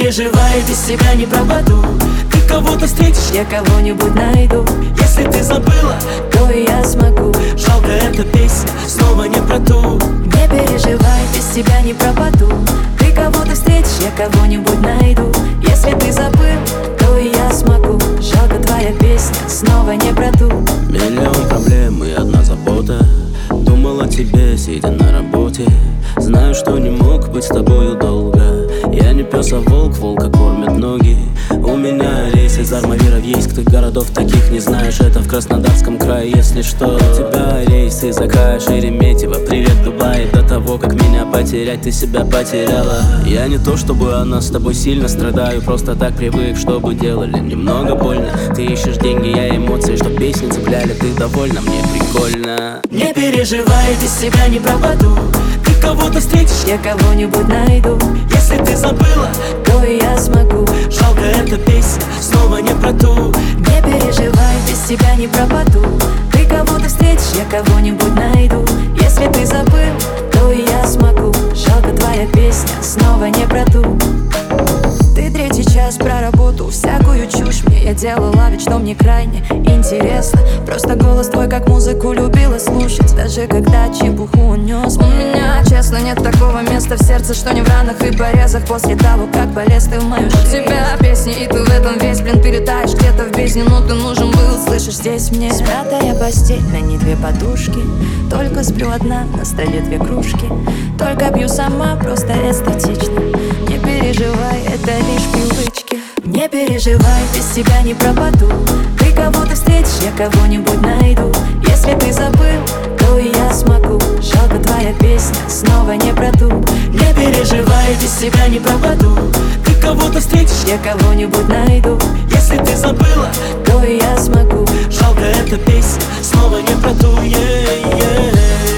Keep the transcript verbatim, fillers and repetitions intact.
переживай, без тебя не пропаду. Ты кого-то встретишь, я кого-нибудь найду. Если ты забыла, то и я смогу. Жалко, эта песня снова не про ту. Не переживай, без тебя не пропаду. Ты кого-то встретишь, я кого-нибудь найду. Если ты забыл, то и я смогу. Жалко, твоя песня снова не про ту. Миллион проблем и одна забота. Думал о тебе, сидя на работе. Знаю, что не мог быть с тобою долго. Я не пес, а волк, волка кормят ноги. У меня рейс из Армавира в Ейск. Ты городов таких не знаешь, это в Краснодарском крае. Если что, у тебя рейс из Акая, Шереметьево. Привет, Дубай. До того, как меня потерять, ты себя потеряла. Я не то, чтобы она с тобой сильно страдаю. Просто так привык, чтобы делали немного больно. Ты ищешь деньги, я эмоции, что песни цепляли. Ты довольна, мне прикольно. Не переживай, без тебя не пропаду. Ты кого-то встретишь, я кого-нибудь найду. Если ты забыла, то и я смогу. Жалко, эта песня снова не про ту. Не переживай, без тебя не пропаду. Ты кого-то встретишь, я кого-нибудь найду. Если ты забыл, то и я смогу. Жалко, твоя песня снова не про ту. Ты третий час про работу, всякую чушь мне я делала, ведь что мне крайне интересно. Просто голос твой как музыку любила слушать, даже когда чепуху унес. У меня, честно, нет такого места в сердце, что не в ранах и порезах. После того, как полез ты в мою жизнь. У тебя песни, и ты в этом весь, блин, ты летаешь где-то в бездне. Но ты нужен был, слышишь, здесь мне. Смятая постель, на ней две подушки. Только сплю одна, на столе две кружки. Только пью сама, просто эстетично. Не переживай, это лишь привычки. Не переживай, без тебя не пропаду. Ты кого-то встретишь, я кого-нибудь найду. Если ты забыл, то и я смогу. Жалко, твоя песня снова не про ту. Не переживай, без тебя не пропаду. Ты кого-то встретишь, я кого-нибудь найду. Если ты забыла, то и я смогу. Жалко, эта песня снова не про ту. Yeah, yeah.